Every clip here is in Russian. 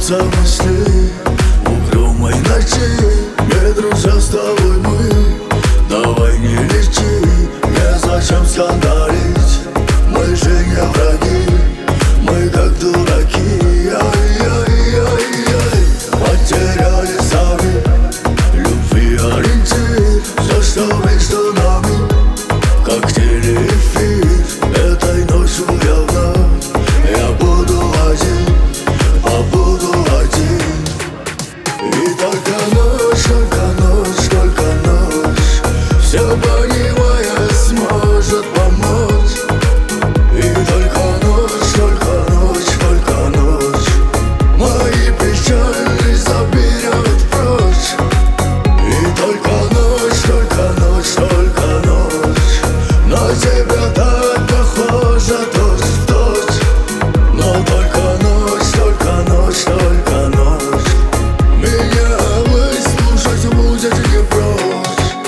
Кружатся мысли в угрюмой ночи. Не друзья с тобой мы, давай не лечи. Незачем скандалить, мы же не враги. Мы как дураки, ай-яй-яй-яй. Потеряли сами любви ориентир. Все, что между нами, как телеэфир. Этой ночью я вновь, я буду один, побуду один. И только ночь, только ночь, только ночь, все понимая, сможет помочь. И только ночь, только ночь, только ночь мои печали заберет прочь. И только ночь, только ночь, только ночь на тебя так похожа точь в точь. Но только ночь, только ночь, только ночь меня выслушать будет не прочь.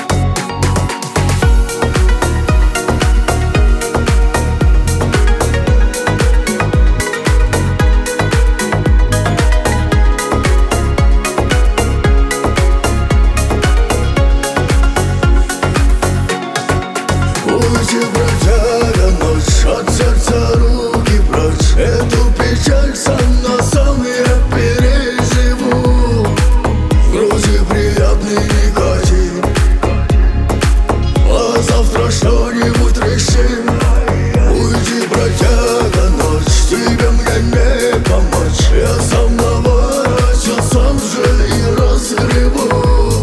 Уйди, бродяга, ночь, от сердца руки прочь. Эту печаль сам я переживу. В груди приятный никотин, а завтра что-нибудь решим. Уйди, бродяга, ночь, тебе мне не помочь. Я сам наворачу, сам же и разгребу.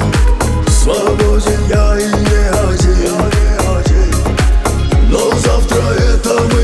Свободен я и не один, но завтра это мы